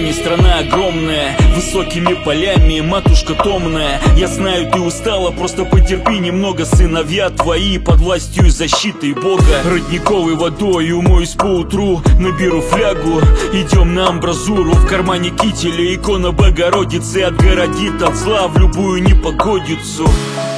деревни, страна огромная, высокими полями, матушка томная. Я знаю, ты устала, просто потерпи немного. Сыновья твои под властью и защитой Бога. Родниковой водой умоюсь поутру, наберу флягу, идем на амбразуру. В кармане кителя икона Богородицы отгородит от зла в любую непогодицу.